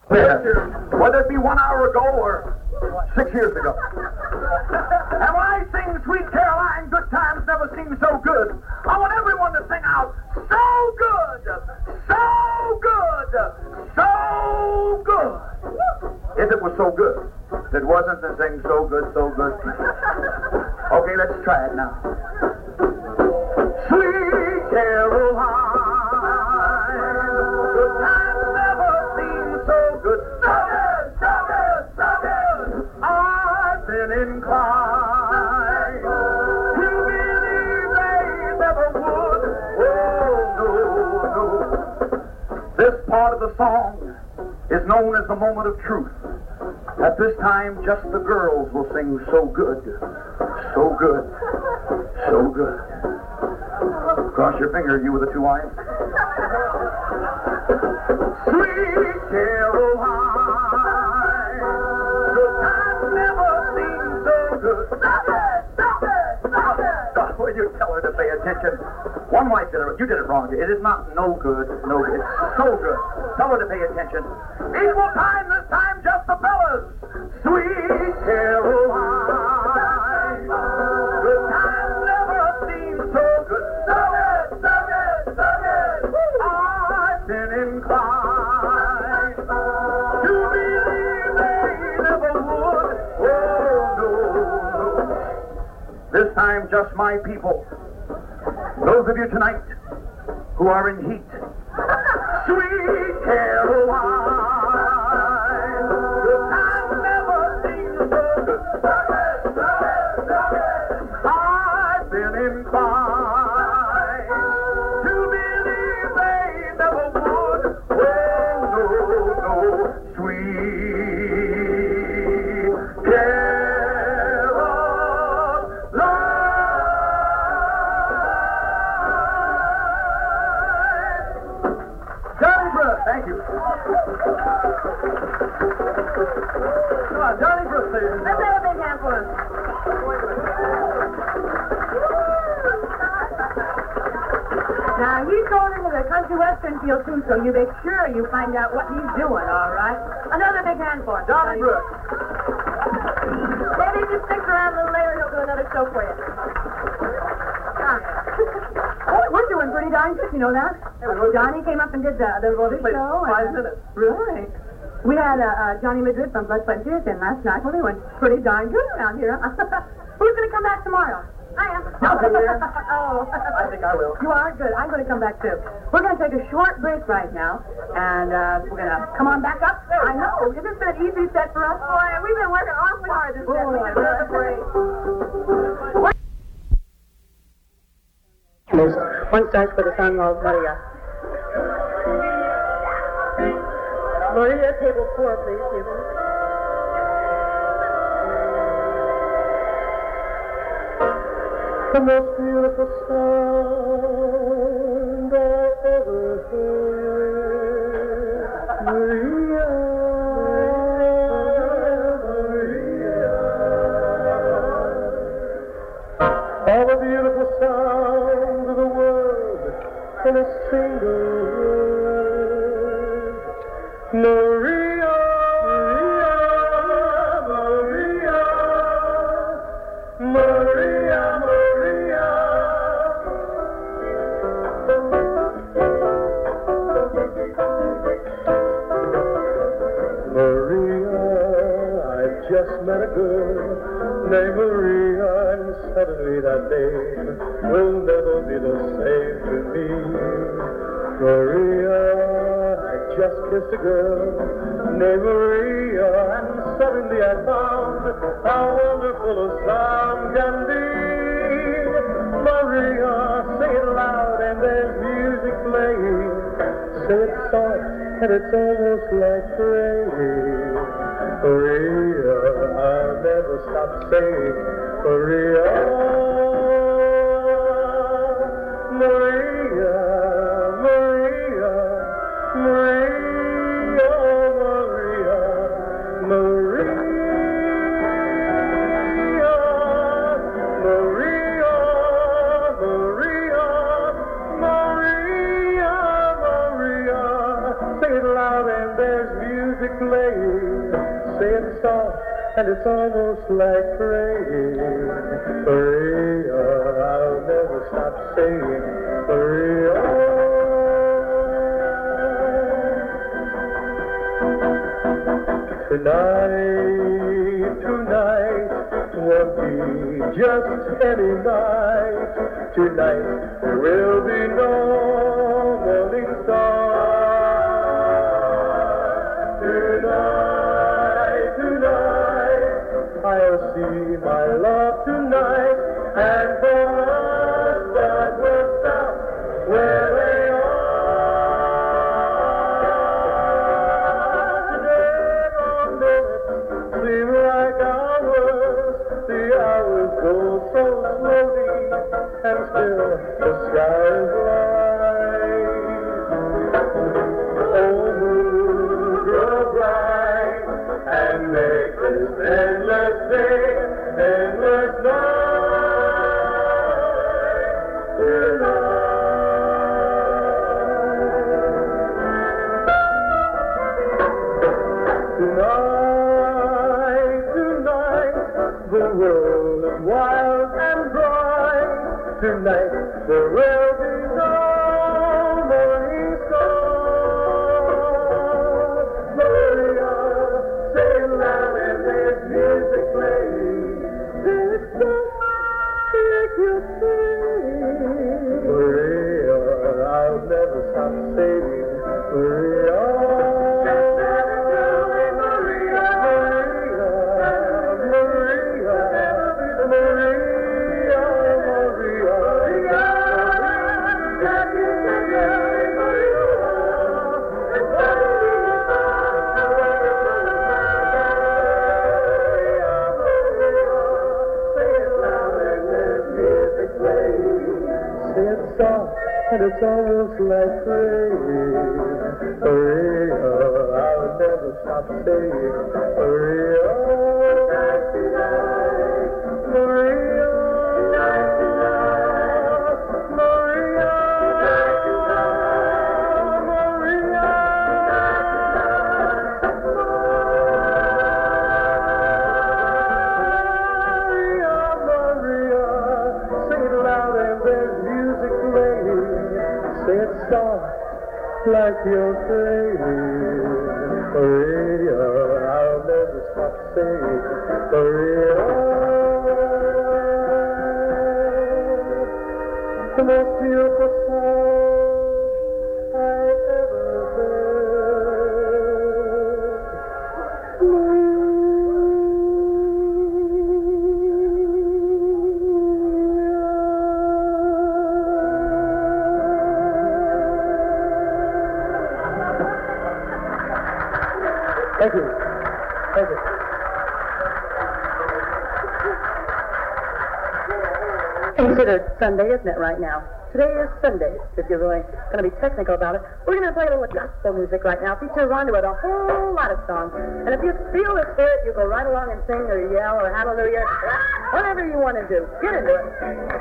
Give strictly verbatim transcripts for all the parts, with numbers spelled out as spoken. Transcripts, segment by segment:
Whether it be one hour ago or six years ago. And when I sing Sweet Caroline, good times never seem so good, I want everyone to sing out, so good, so good, so good. If it was so good. If it wasn't, then sing so good, so good. Okay, let's try it now. Sweet Caroline, good times never seem so good. So good, so good, so good. I've been inclined to believe they never would. Oh, no, no. This part of the song is known as the moment of truth. At this time, just the girls will sing so good, so good, so good. Cross your finger, you with the two eyes. Sweet Caroline, good times never seem so good. Stop it! Stop it! Stop it! Oh, you tell her to pay attention. One wife did it. You did it wrong. It is not no good. No good. It's so good. Tell her to pay attention. Equal time this time, just the fellas. Sweet Caroline, good times never seem so good. So good, so good, so good. I've been inclined to believe they never would. Oh, no, no. This time, just my people. Those of you tonight who are in heat. Sweet Caroline, good times never seem so good. I've been inclined to believe they never would. Oh, no, no, sweet Caroline. Thank you. Come on, Johnny Brooks, ladies and Let's gentlemen. have a big hand for him. Now, he's going into the country western field, too, so you make sure you find out what he's doing, all right? Another big hand for him. Johnny Brooks. Maybe if you stick around a little later, he'll do another show for you. Ah. Oh, we're doing pretty darn good, you know that? Johnny came up and did the, the little show. Five and, minutes. Really? We had uh, uh, Johnny Madrid from Blood, Sweat, and Tears in last night. Well, they went pretty darn good around here. Who's going to come back tomorrow? I am. I'll be here. Oh. I think I will. You are? Good. I'm going to come back, too. We're going to take a short break right now, and uh, we're going to come on back up. I know. Isn't this an easy set for us? Boy, we've been working awfully hard this set. We deserve a break. One starts with a song called Maria. Maria, table four, please, people. The most beautiful sound I ever heard. Maria, Maria. All the beautiful sounds of the world in a single word. Maria, Maria, Maria, Maria, Maria. Maria, I just met a girl named Maria, and suddenly that day will never be the same to me. Maria, I just kissed a girl named Maria, and suddenly I found how wonderful a sound can be. Maria, sing it loud and there's music playing. Say it soft and it's almost like praying. Maria, I'll never stop saying Maria, Maria, Maria, Maria, Maria, Maria, Maria, Maria, Maria, Maria. Sing it loud and there's music. music playing, say it's soft and it's almost like praying. Maria, I'll never stop saying, Maria. Tonight, tonight won't be just any night. Tonight there will be no morning star. Tonight, tonight I'll see my love tonight, and for us that will stop where they are. Go so slowly, and still the sky is light. Oh, moon, grow bright, and make this endless day, endless night, tonight. Tonight, tonight, the world is wild and bright. Tonight there will be no morning star. Maria, say it loud and there's music playing. It's just like you sing. Maria, I'll never stop saying, Maria. And it's almost like praying, Maria, I'll never stop saying, Maria, Maria, Maria, Maria, sing it loud and there's music playing. Say it soft like you're saying, Maria, I'll never stop saying, Maria. The most beautiful sound I ever heard. Maria. Thank you. Thank you. Considered Sunday, isn't it, right now? Today is Sunday, if you're really going to be technical about it. We're going to play a little gospel music right now. Features on to it a whole lot of songs. And if you feel the spirit, you go right along and sing or yell or hallelujah, whatever you want to do. Get into it.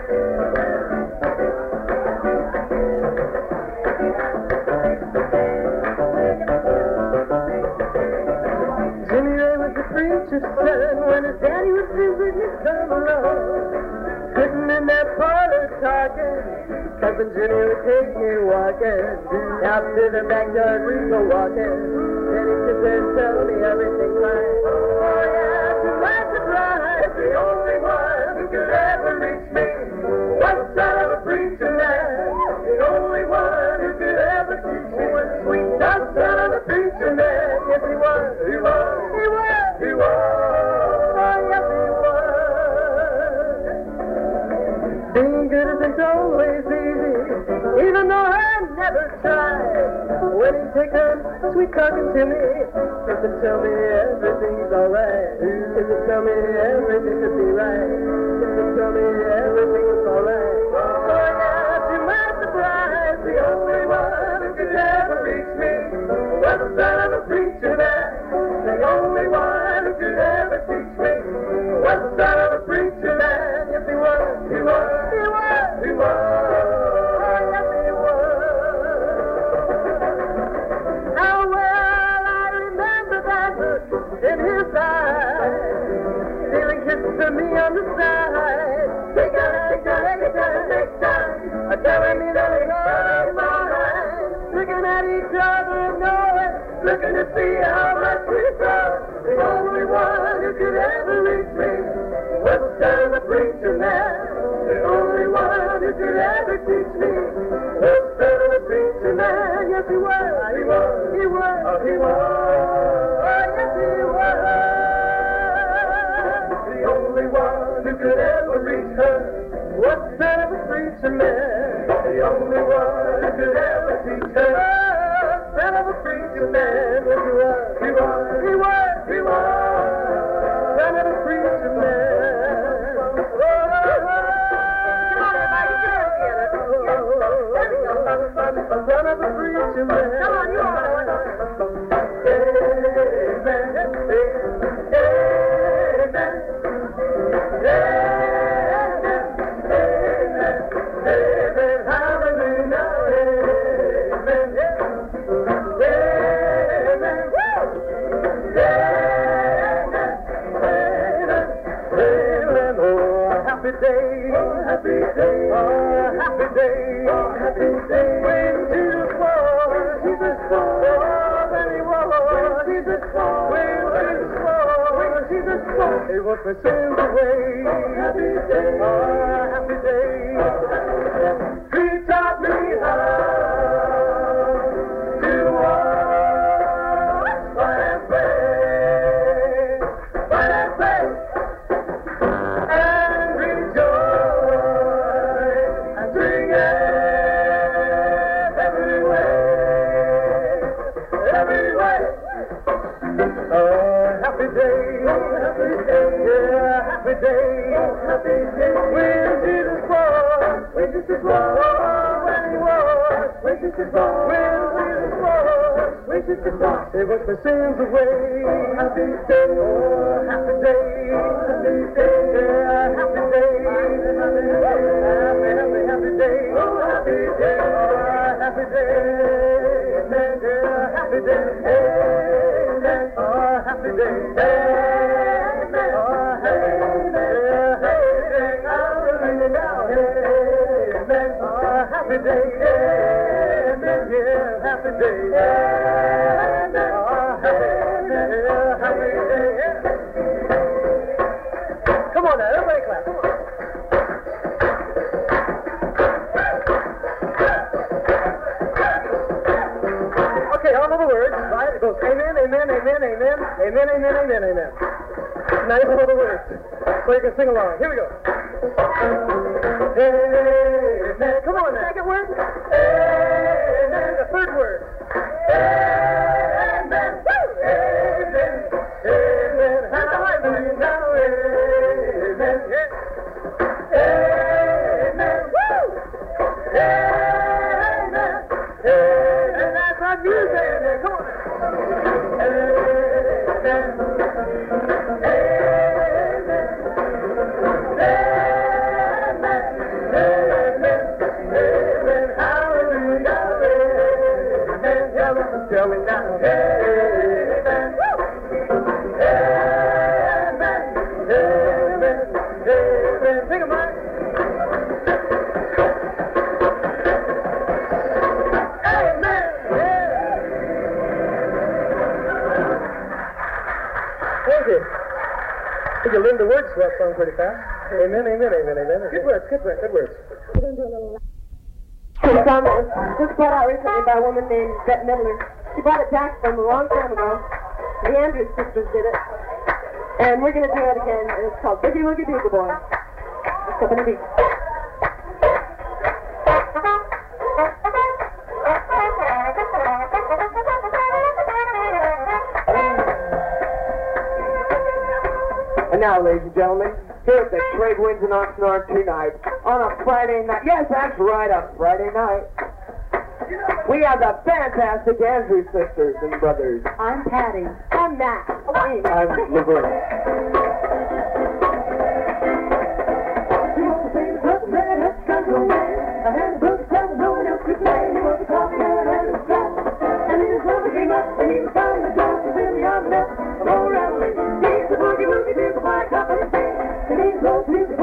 Jimmy Ray was the preacher's son when his daddy was visiting his summer home. Sitting in that parlor talking, Cousin Jimmy would take me walking. Out to the backyard we go walking. Then he sit there and tell me everything's fine. Oh yeah, to my surprise, the only one who could ever reach me was son of a preacher man. The only one who could ever teach me was sweet, the son of a preacher man. Yes, he was, he was, he was, he was. Oh yes, he was. Being good isn't always easy, even though I never tried. When he take on sweet talking to me, doesn't tell me everything's alright. Doesn't tell me everything could be right. Doesn't tell me everything's alright. Oh yeah, to my surprise, the only one who could ever reach me was the son of a preacher man. The only one who could ever teach me was the son of a preacher man. Yes, he was, he was, he was, he was. Oh, yes, he was. How well I remember in his eyes, stealing kisses to me on the side. Take time, take time, take time, take time, telling me that it's all mine. Looking at each other and knowing, looking to see how much we grow. The only one who could ever reach me was the son of a preacher man. The only one who could ever teach me was the son of a preacher man. Yes, he was. He was. He was. Oh, he was. Oh, yes, he was. The only one who could ever reach her was the son of a preacher man. The only one who could ever teach her. Son of a preacher man. Yes, he was. He was. He was. He was. Son of a preacher man. Oh, son of a preacher man. Come on, you all know it. Amen. Amen. Amen. Amen. Hallelujah. Amen. Amen. Amen. Oh, happy day. Oh, happy day. Oh, happy day. Oh, happy day. When Jesus was, Jesus was, oh, when he was, Jesus was, when Jesus was, Jesus was, he was my sins away. Oh, happy day. Oh, happy day. He taught me how to walk, fight and pray, fight and pray. Happy day, happy day, yeah, happy day, happy day. When Jesus was, when Jesus was, when he was, when Jesus was, when Jesus was, when Jesus was, he was my sins away. Happy day, oh, happy day, happy day, yeah, happy day, happy, happy, happy day, oh, happy day, oh, happy day, yeah, happy day, amen, oh, happy day. Amen. Oh, amen. Amen. Amen. Oh, happy day. Amen. Yeah, happy day. Amen. Oh, amen. Happy day. Come on now, everybody clap. Come on. Okay, all of the words, right? It goes amen, amen, amen, amen, amen, amen, amen, amen. Now you know the words, so you can sing along. Here we go. Amen. Come on now. Second word. Amen. The third word. Amen. Woo. Amen. Amen. Hallelujah. Now, amen. Amen. Woo. Amen. Amen. That's our music. Come on. Tell me now. Amen. Amen. Amen. Amen. Sing it, Mike. Amen. Yeah. Thank you. I think you learned the words to that song pretty fast. Amen, amen, amen, amen. Good words, good words, good words. We're going to do a little... This song that was just brought out recently by a woman named Bette Midler. She brought it back from a long time ago. The Andrews sisters did it. And we're going to do it again. And it's called Boogie Woogie Bugle Boy. It's up in the beat. And now, ladies and gentlemen, here at the Trade Winds and Oxnard tonight, on a Friday night, yes, that's right, a Friday night, we have the fantastic Andrews sisters and brothers. I'm Patty. I'm Matt. I'm Laverne. And Maria.